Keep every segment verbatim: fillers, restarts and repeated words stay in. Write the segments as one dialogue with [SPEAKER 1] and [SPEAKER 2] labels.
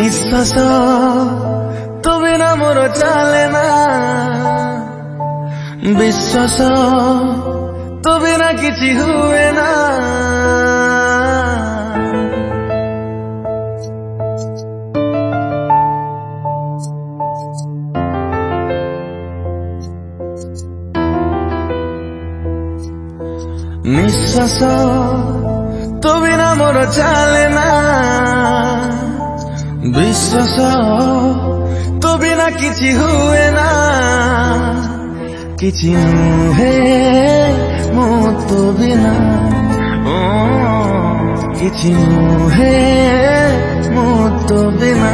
[SPEAKER 1] निश्वास तो बिना मोर चले ना, विश्वास तो बिना किछि हुए ना। निश्वास तो बिना मोर चले ना, विश्वास तो बिना किछि हुए ना। किछि नुहे मो तो बिना, ओ किछि नुहे मो तो बिना।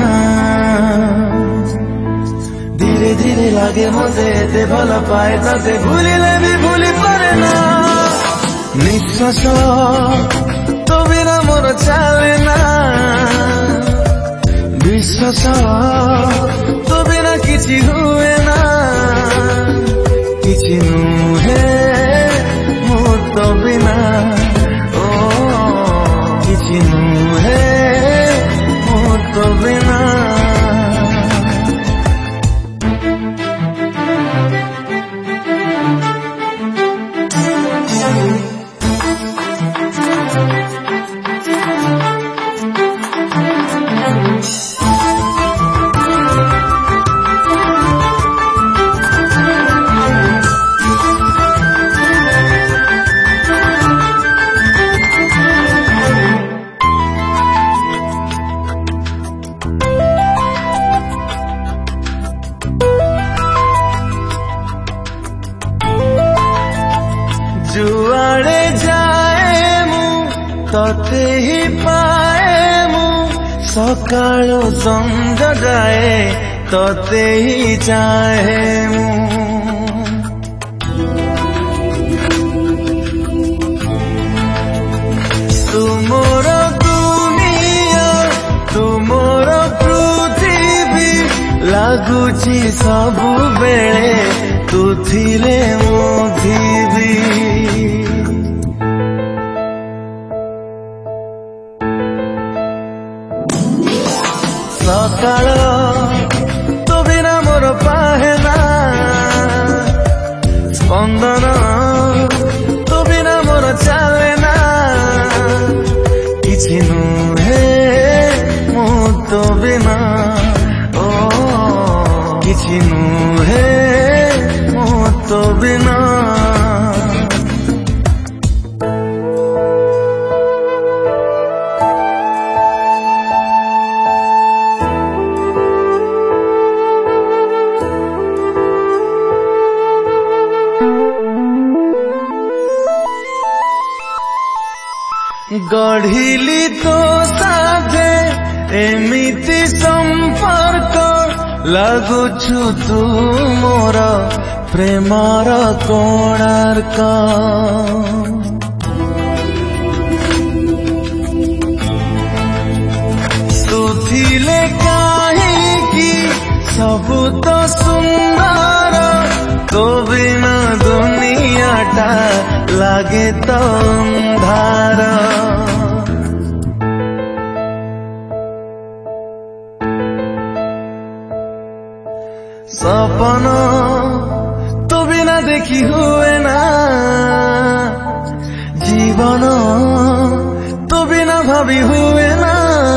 [SPEAKER 1] धीरे धीरे लागे मते एते भल पाए ताते भूलिले भी भूली पारे ना। निश्वास तो बिना मोर चले ना, विश्वास तो बिना किछि हुए ना। किछि नुहे मो तो बिना, ओ किछि नुहे मो तो बिना। जुआड़े जाए मु तते ही पाए मु, सकाळु संज जाए तते ही चाहे मु। तुमोर दुनिया तुमोर पृथ्वी लागुची सबु बेले तू थिले मो थिबी। सकाळ तो बिना मोर पाहे ना, स्पंदन तो बिना मोर चले ना। किछि नुहे मो तो बिना, ओ किछि नुहे मो तो बिना। गढ़िली तो साथे एमिति संपर्क, लागुछु तू मोर प्रेमर कोणार्क। तू थिले काहींकि सबु तो सुंदर, तो बिना दुनियाटा लागे तो अंधार। सपन तो बिना देखी हुए ना, जीवन तो बिना भाभी हुए ना।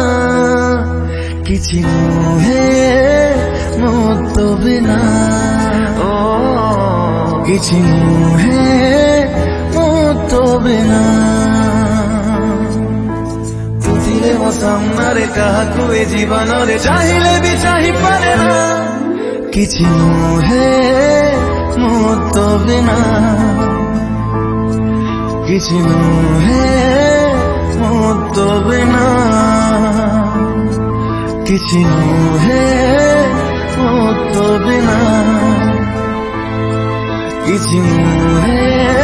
[SPEAKER 1] किछि नुहे मो तो बिना, ओ किछि नुहे मो तो बिना। तू थिले मो सामने काहाकु ए जीवन रे चाहिले भी चाहि पारे ना। किछि नुहे मो तो बिना, किछि नुहे मो तो बिना। किछि नुहे मो तो बिना, किछि नुहे